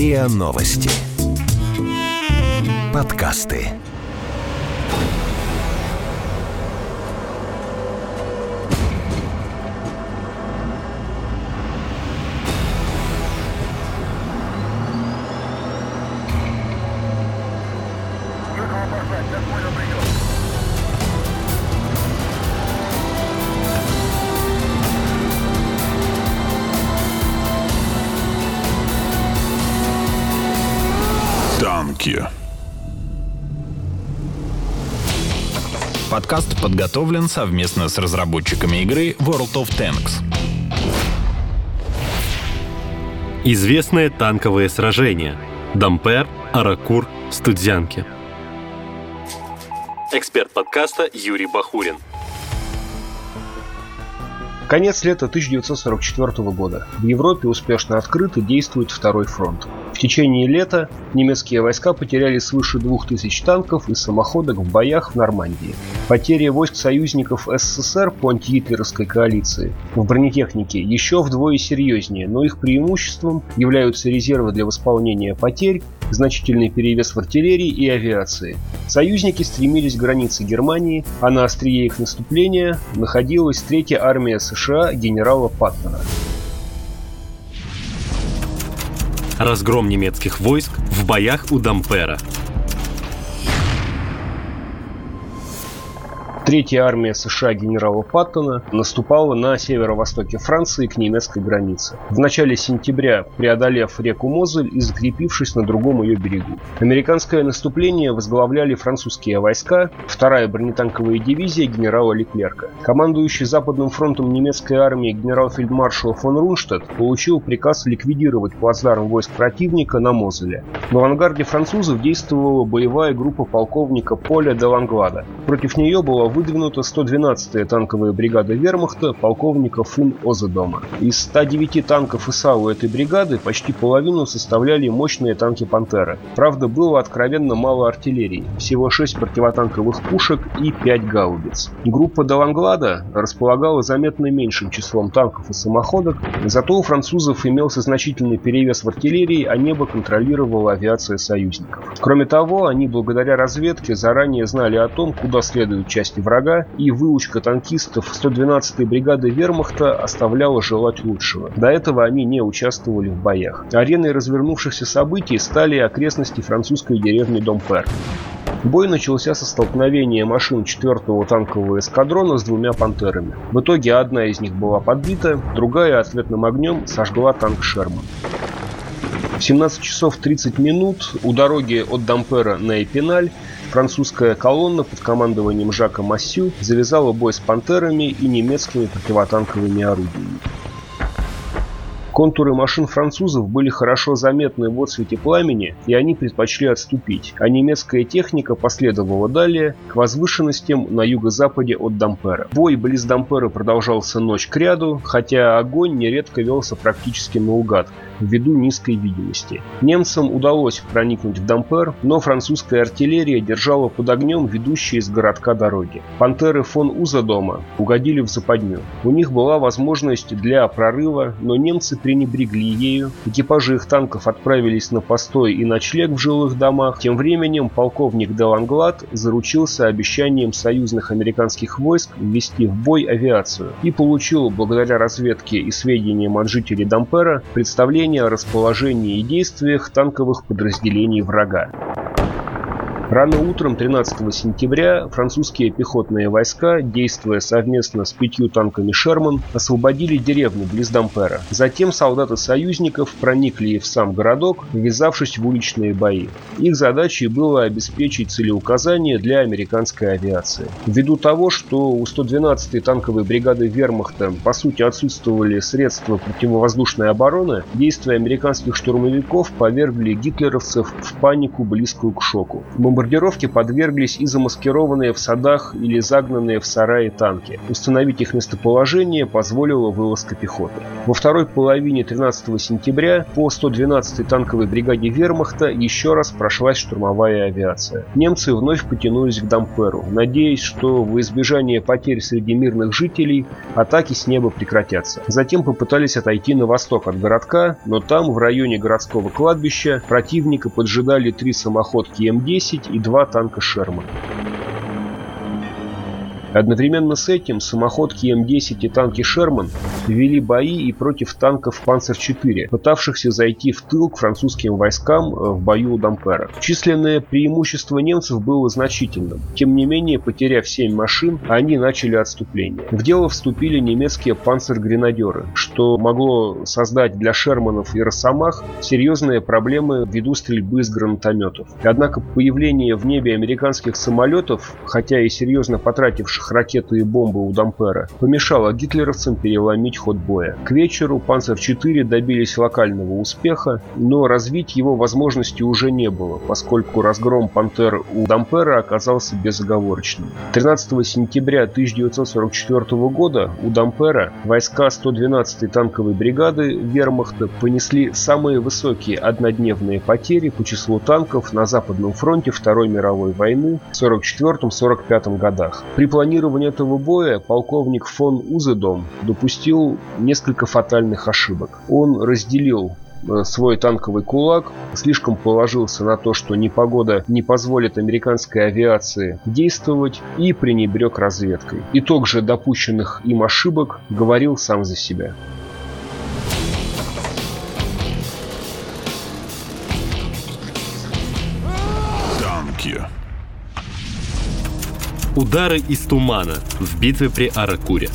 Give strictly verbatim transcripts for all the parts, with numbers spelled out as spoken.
РИА Новости. Подкасты. Танки. Подкаст подготовлен совместно с разработчиками игры World of Tanks. Известные танковые сражения. Дампер, Аракур, Студзянки. Эксперт подкаста Юрий Бахурин. Конец лета тысяча девятьсот сорок четвёртого года. В Европе успешно открыт и действует второй фронт. В течение лета немецкие войска потеряли свыше двух тысяч танков и самоходок в боях в Нормандии. Потери войск союзников СССР по антигитлеровской коалиции в бронетехнике еще вдвое серьезнее, но их преимуществом являются резервы для восполнения потерь, значительный перевес в артиллерии и авиации. Союзники стремились к границе Германии, а на острие их наступления находилась третья армия США генерала Паттона. Разгром немецких войск в боях у Дампера. Третья армия США генерала Паттона наступала на северо-востоке Франции к немецкой границе. В начале сентября, преодолев реку Мозель и закрепившись на другом ее берегу. Американское наступление возглавляли французские войска, вторая бронетанковая дивизия генерала Леклерка. Командующий Западным фронтом немецкой армии генерал-фельдмаршал фон Рунштадт получил приказ ликвидировать плацдарм войск противника на Мозеле. В авангарде французов действовала боевая группа полковника Поля де Ланглада. Против нее была выдвинута сто двенадцатая танковая бригада вермахта полковника фон Озедома. Из ста девяти танков ИСАУ этой бригады почти половину составляли мощные танки «Пантера». Правда, было откровенно мало артиллерии, всего шесть противотанковых пушек и пять гаубиц. Группа де Ланглада располагала заметно меньшим числом танков и самоходок, зато у французов имелся значительный перевес в артиллерии, а небо контролировала авиация союзников. Кроме того, они благодаря разведке заранее знали о том, куда следуют части врага, и выучка танкистов сто двенадцатой бригады вермахта оставляла желать лучшего. До этого они не участвовали в боях. Ареной развернувшихся событий стали окрестности французской деревни Дампер. Бой начался со столкновения машин четвёртого танкового эскадрона с двумя «Пантерами». В итоге одна из них была подбита, другая ответным огнем сожгла танк «Шерман». В семнадцать часов тридцать минут у дороги от Дампера на Эпиналь французская колонна под командованием Жака Массю завязала бой с «Пантерами» и немецкими противотанковыми орудиями. Контуры машин французов были хорошо заметны в отсвете пламени, и они предпочли отступить, а немецкая техника последовала далее к возвышенностям на юго-западе от Дампера. Бой близ Дампера продолжался ночь кряду, хотя огонь нередко велся практически наугад, ввиду низкой видимости. Немцам удалось проникнуть в Дампер, но французская артиллерия держала под огнем ведущие из городка дороги. «Пантеры» фон Озедома угодили в западню. У них была возможность для прорыва, но немцы пренебрегли ею. Экипажи их танков отправились на постой и ночлег в жилых домах. Тем временем полковник де Ланглад заручился обещанием союзных американских войск ввести в бой авиацию и получил, благодаря разведке и сведениям от жителей Дампера, представление о расположении и действиях танковых подразделений врага. Рано утром тринадцатого сентября французские пехотные войска, действуя совместно с пятью танками «Шерман», освободили деревню близ Дампера. Затем солдаты союзников проникли в сам городок, ввязавшись в уличные бои. Их задачей было обеспечить целеуказания для американской авиации. Ввиду того, что у сто двенадцатой танковой бригады вермахта по сути отсутствовали средства противовоздушной обороны, действия американских штурмовиков повергли гитлеровцев в панику, близкую к шоку. Бомбардировке подверглись и замаскированные в садах или загнанные в сараи танки. Установить их местоположение позволила вылазка пехоты. Во второй половине тринадцатого сентября по сто двенадцатой танковой бригаде вермахта еще раз прошлась штурмовая авиация. Немцы вновь потянулись к Дамперу, надеясь, что во избежание потерь среди мирных жителей атаки с неба прекратятся. Затем попытались отойти на восток от городка, но там, в районе городского кладбища, противника поджидали три самоходки М десять и два танка Шерман. Одновременно с этим самоходки М десять и танки Шерман вели бои и против танков Панцер четыре, пытавшихся зайти в тыл к французским войскам в бою у Дампера. Численное преимущество немцев было значительным. Тем не менее, потеряв семь машин, они начали отступление. В дело вступили немецкие панцер-гренадеры, что могло создать для Шерманов и Росомах серьезные проблемы ввиду стрельбы из гранатометов. Однако появление в небе американских самолетов, хотя и серьезно потративших ракеты и бомбы у Дампера, помешало гитлеровцам переломить ход боя. К вечеру Панцер четыре добились локального успеха, но развить его возможности уже не было, поскольку разгром Пантер у Дампера оказался безоговорочным. тринадцатого сентября тысяча девятьсот сорок четвёртого года у Дампера войска сто двенадцатой танковой бригады вермахта понесли самые высокие однодневные потери по числу танков на Западном фронте Второй мировой войны в сорок четвёртом — сорок пятом годах. При планировании этого боя полковник фон Узедом допустил несколько фатальных ошибок. Он разделил свой танковый кулак, слишком положился на то, что непогода не позволит американской авиации действовать, и пренебрег разведкой. Итог же допущенных им ошибок говорил сам за себя. Танки. Удары из тумана в битве при Аракуре.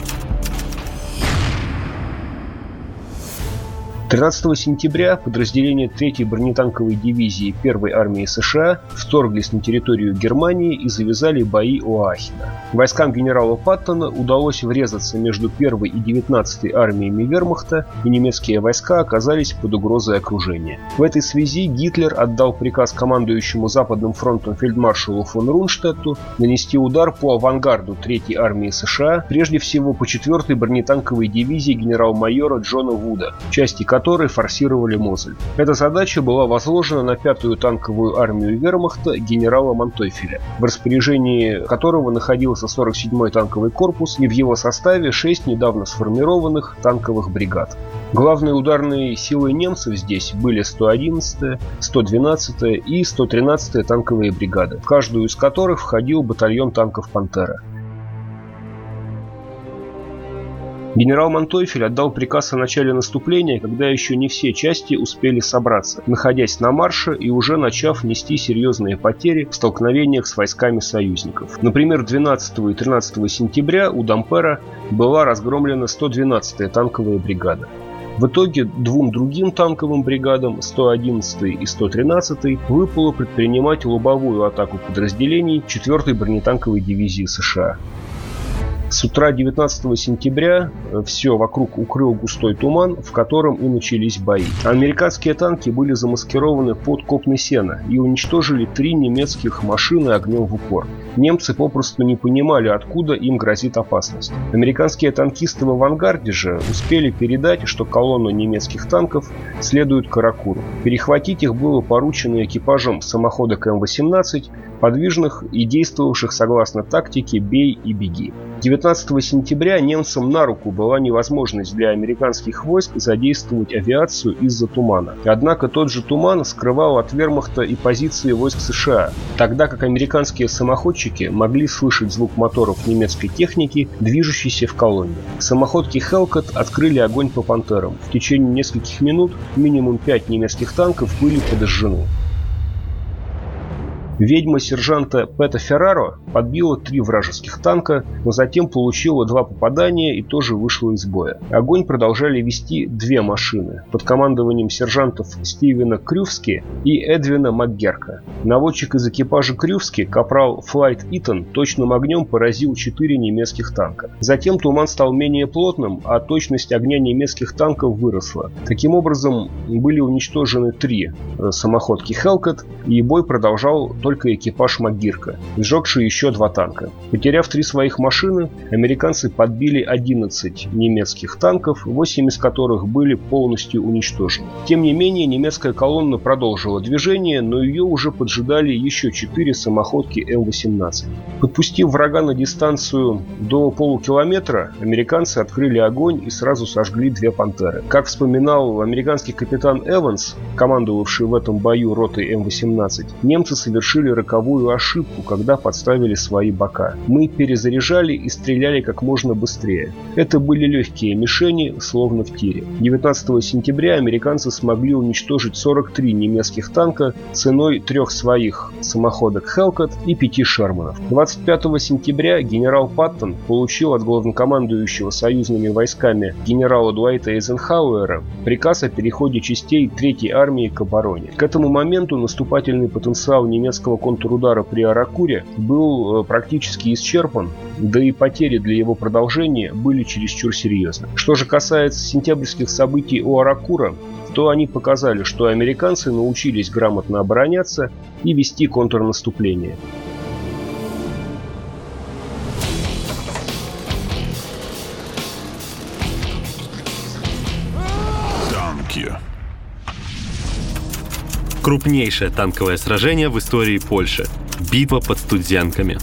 тринадцатого сентября подразделения третьей бронетанковой дивизии первой армии США вторглись на территорию Германии и завязали бои у Аахена. Войскам генерала Паттона удалось врезаться между первой и девятнадцатой армиями вермахта, и немецкие войска оказались под угрозой окружения. В этой связи Гитлер отдал приказ командующему Западным фронтом фельдмаршалу фон Рунштетту нанести удар по авангарду третьей армии США, прежде всего по четвёртой бронетанковой дивизии генерал-майора Джона Вуда, части которые форсировали Мозель. Эта задача была возложена на пятую танковую армию вермахта генерала Мантойфеля, в распоряжении которого находился сорок седьмой танковый корпус и в его составе шесть недавно сформированных танковых бригад. Главной ударной силой немцев здесь были сто одиннадцатая, сто двенадцатая и сто тринадцатая танковые бригады, в каждую из которых входил батальон танков «Пантера». Генерал Мантойфель отдал приказ о начале наступления, когда еще не все части успели собраться, находясь на марше и уже начав нести серьезные потери в столкновениях с войсками союзников. Например, двенадцатого и тринадцатого сентября у Дампера была разгромлена сто двенадцатая танковая бригада. В итоге двум другим танковым бригадам, сто одиннадцатой и сто тринадцатой, выпало предпринимать лобовую атаку подразделений четвёртой бронетанковой дивизии США. С утра девятнадцатого сентября все вокруг укрыл густой туман, в котором и начались бои. Американские танки были замаскированы под копны сена и уничтожили три немецких машины огнем в упор. Немцы попросту не понимали, откуда им грозит опасность. Американские танкисты в авангарде же успели передать, что колонна немецких танков следует к Аракуру. Перехватить их было поручено экипажам самоходок М восемнадцать, подвижных и действовавших согласно тактике «бей и беги». девятнадцатого сентября немцам на руку была невозможность для американских войск задействовать авиацию из-за тумана. Однако тот же туман скрывал от вермахта и позиции войск США, тогда как американские самоходчики могли слышать звук моторов немецкой техники, движущейся в колонне. Самоходки «Хелкот» открыли огонь по «Пантерам». В течение нескольких минут минимум пять немецких танков были подожжены. Ведьма сержанта Пэта Ферраро подбила три вражеских танка, но затем получила два попадания и тоже вышла из боя. Огонь продолжали вести две машины под командованием сержантов Стивена Крювски и Эдвина МакГерка. Наводчик из экипажа Крювски, капрал Флайт Итон, точным огнем поразил четыре немецких танка. Затем туман стал менее плотным, а точность огня немецких танков выросла. Таким образом, были уничтожены три самоходки «Хелкот», и бой продолжал только экипаж МакГирка, сжегший еще два танка. Потеряв три своих машины, американцы подбили одиннадцать немецких танков, восемь из которых были полностью уничтожены. Тем не менее, немецкая колонна продолжила движение, но ее уже поджидали еще четыре самоходки М восемнадцать. Подпустив врага на дистанцию до полукилометра, американцы открыли огонь и сразу сожгли две «Пантеры». Как вспоминал американский капитан Эванс, командовавший в этом бою ротой М восемнадцать, немцы совершили роковую ошибку, когда подставили свои бока. Мы перезаряжали и стреляли как можно быстрее. Это были легкие мишени, словно в тире. девятнадцатого сентября американцы смогли уничтожить сорок три немецких танка ценой трех своих самоходок «Хелкот» и пяти «Шерманов». двадцать пятого сентября генерал Паттон получил от главнокомандующего союзными войсками генерала Дуайта Эйзенхауэра приказ о переходе частей третьей армии к обороне. К этому моменту наступательный потенциал немецкого контрудара при Аракуре был практически исчерпан, да и потери для его продолжения были чересчур серьезны. Что же касается сентябрьских событий у Аракура, то они показали, что американцы научились грамотно обороняться и вести контрнаступление. Танки. Крупнейшее танковое сражение в истории Польши. Битва под Студзянками.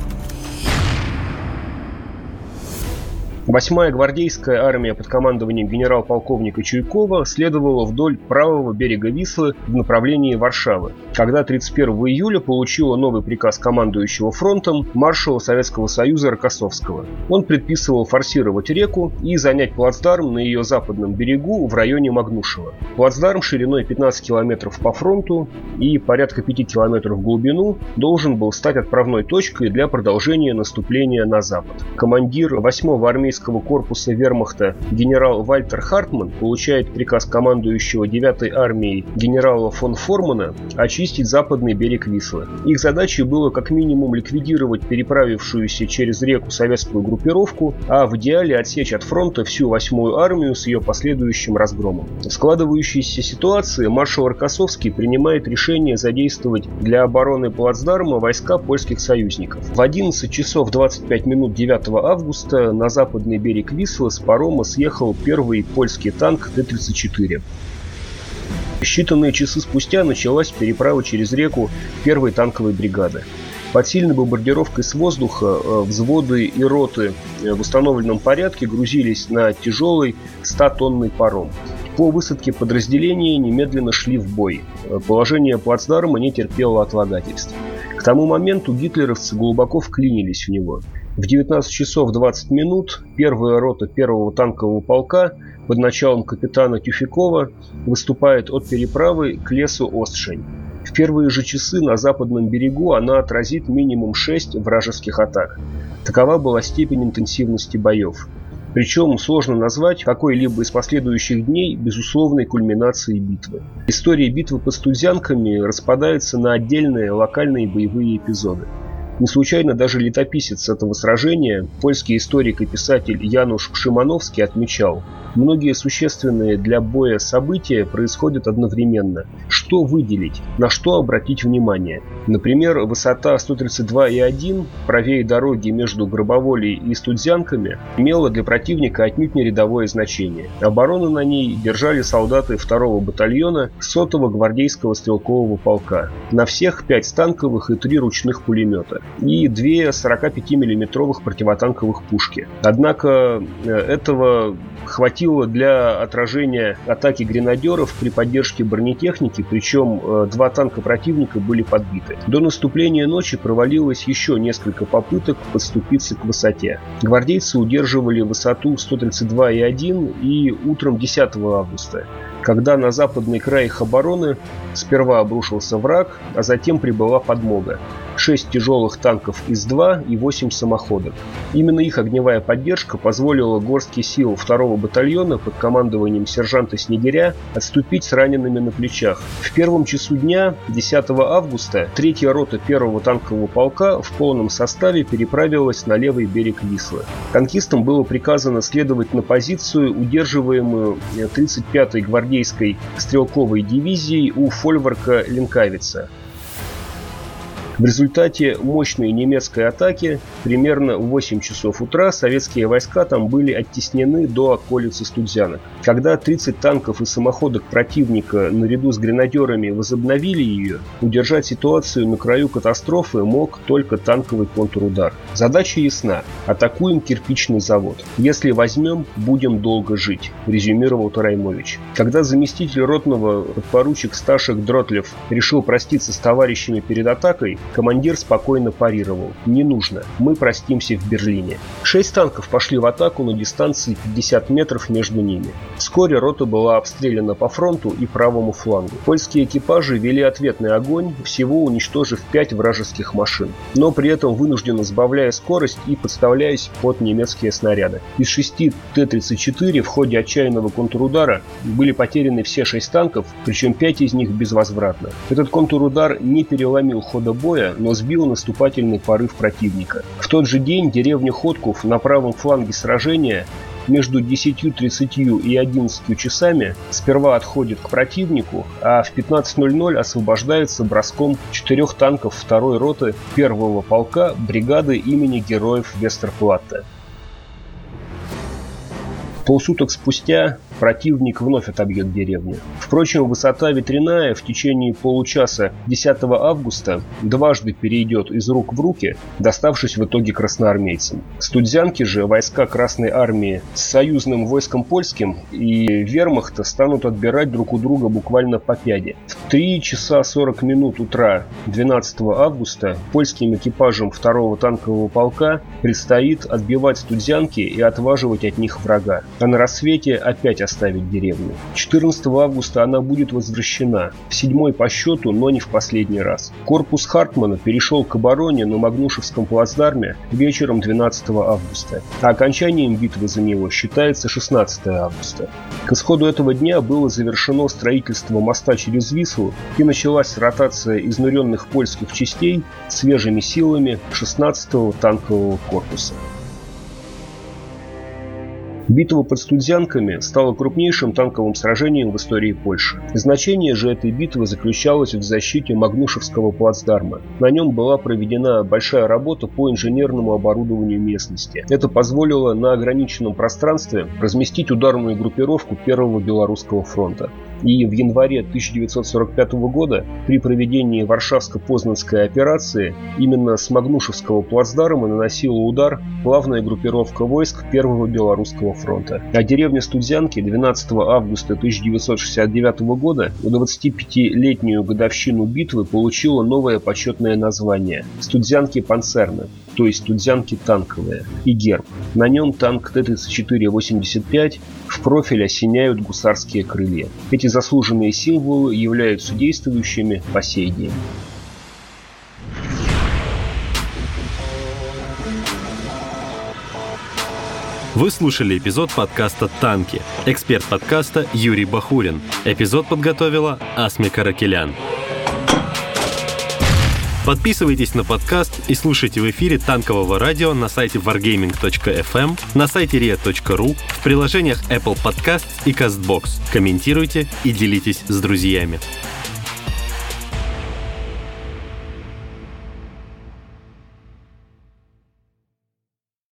Восьмая гвардейская армия под командованием генерал-полковника Чуйкова следовала вдоль правого берега Вислы в направлении Варшавы, когда тридцать первого июля получила новый приказ командующего фронтом маршала Советского Союза Рокоссовского. Он предписывал форсировать реку и занять плацдарм на ее западном берегу в районе Магнушева. Плацдарм шириной пятнадцать километров по фронту и порядка пяти километров в глубину должен был стать отправной точкой для продолжения наступления на запад. Командир восьмого армейского корпуса вермахта генерал Вальтер Хартман получает приказ командующего девятой армией генерала фон Формана очистить западный берег Вислы. Их задачей было как минимум ликвидировать переправившуюся через реку советскую группировку, а в идеале отсечь от фронта всю восьмую армию с ее последующим разгромом. В складывающейся ситуации маршал Рокоссовский принимает решение задействовать для обороны плацдарма войска польских союзников. В одиннадцать часов двадцать пять минут девятого августа на запад на берег Вислы с парома съехал первый польский танк Т тридцать четыре. Считанные часы спустя началась переправа через реку первой танковой бригады. Под сильной бомбардировкой с воздуха взводы и роты в установленном порядке грузились на тяжелый стотонный паром. По высадке подразделения немедленно шли в бой. Положение плацдарма не терпело отлагательств. К тому моменту гитлеровцы глубоко вклинились в него. В девятнадцать часов двадцать минут первая рота первого танкового полка под началом капитана Тюфякова выступает от переправы к лесу Остшень. В первые же часы на западном берегу она отразит минимум шесть вражеских атак. Такова была степень интенсивности боев. Причем сложно назвать какой-либо из последующих дней безусловной кульминацией битвы. История битвы под Студзянками распадается на отдельные локальные боевые эпизоды. Не случайно даже летописец этого сражения, польский историк и писатель Януш Шимановский, отмечал: многие существенные для боя события происходят одновременно. Что выделить? На что обратить внимание? Например, высота сто тридцать два и один правее дороги между Гробоволей и Студзянками имела для противника отнюдь не рядовое значение. Оборону на ней держали солдаты второго батальона сотого гвардейского стрелкового полка. На всех пять танковых и три ручных пулемета и две сорокапятимиллиметровых противотанковых пушки. Однако этого хватило для отражения атаки гренадеров при поддержке бронетехники, причем два танка противника были подбиты. До наступления ночи провалилось еще несколько попыток подступиться к высоте. Гвардейцы удерживали высоту сто тридцать два и один и утром десятого августа, когда на западный край их обороны сперва обрушился враг, а затем прибыла подмога. шесть тяжелых танков ИС-два и восемь самоходок. Именно их огневая поддержка позволила горстке сил второго батальона под командованием сержанта Снегиря отступить с ранеными на плечах. В первом часу дня, десятого августа, третья рота первого танкового полка в полном составе переправилась на левый берег Вислы. Танкистам было приказано следовать на позицию, удерживаемую тридцать пятой гвардейской стрелковой дивизией у фольварка Ленкавица. В результате мощной немецкой атаки примерно в восемь часов утра советские войска там были оттеснены до околицы Студзянок. Когда тридцать танков и самоходок противника наряду с гренадерами возобновили ее, удержать ситуацию на краю катастрофы мог только танковый контрудар. Задача ясна – атакуем кирпичный завод. Если возьмем, будем долго жить, резюмировал Тараймович. Когда заместитель ротного подпоручик Сташек Дротлев решил проститься с товарищами перед атакой, командир спокойно парировал: «Не нужно, мы простимся в Берлине». Шесть танков пошли в атаку на дистанции пятьдесят метров между ними. Вскоре рота была обстреляна по фронту и правому флангу. Польские экипажи вели ответный огонь, всего уничтожив пять вражеских машин, но при этом вынужденно сбавляя скорость и подставляясь под немецкие снаряды. Из шести Т тридцать четыре в ходе отчаянного контрудара были потеряны все шесть танков, причем пять из них безвозвратно. Этот контрудар не переломил хода боя, но сбил наступательный порыв противника. В тот же день деревня Ходков на правом фланге сражения между десятью тридцатью и одиннадцатью часами сперва отходит к противнику, а в пятнадцать ноль ноль освобождается броском четырех танков второй роты первого полка бригады имени Героев Вестерплатте. Полсуток спустя противник вновь отобьет деревню. Впрочем, высота ветряная в течение получаса десятого августа дважды перейдет из рук в руки, доставшись в итоге красноармейцам. Студзянки же войска Красной Армии с союзным войском польским и вермахта станут отбирать друг у друга буквально по пяде. В три часа сорок минут утра двенадцатого августа польским экипажам второго танкового полка предстоит отбивать Студзянки и отваживать от них врага. А на рассвете опять оставить деревню. четырнадцатого августа она будет возвращена, в седьмой по счету, но не в последний раз. Корпус Хартмана перешел к обороне на Магнушевском плацдарме вечером двенадцатого августа, а окончанием битвы за него считается шестнадцатого августа. К исходу этого дня было завершено строительство моста через Вислу и началась ротация изнуренных польских частей свежими силами шестнадцатого танкового корпуса. Битва под Студзянками стала крупнейшим танковым сражением в истории Польши. Значение же этой битвы заключалось в защите Магнушевского плацдарма. На нем была проведена большая работа по инженерному оборудованию местности. Это позволило на ограниченном пространстве разместить ударную группировку Первого Белорусского фронта. И в январе тысяча девятьсот сорок пятого года при проведении Варшавско-Познанской операции именно с Магнушевского плацдарма наносила удар главная группировка войск Первого Белорусского фронта. А деревня Студзянки двенадцатого августа тысяча девятьсот шестьдесят девятого года в двадцатипятилетнюю годовщину битвы получила новое почетное название – Студзянки Панцерны, то есть Студзянки танковые, и герб. На нем танк Т тридцать четыре восемьдесят пять в профиль осеняют гусарские крылья. Эти заслуженные символы являются действующими по сей день. Вы слушали эпизод подкаста «Танки». Эксперт подкаста Юрий Бахулин. Эпизод подготовила Асми Каракелян. Подписывайтесь на подкаст и слушайте в эфире танкового радио на сайте wargaming точка эф эм, на сайте риа точка ру, в приложениях Apple Podcasts и CastBox. Комментируйте и делитесь с друзьями.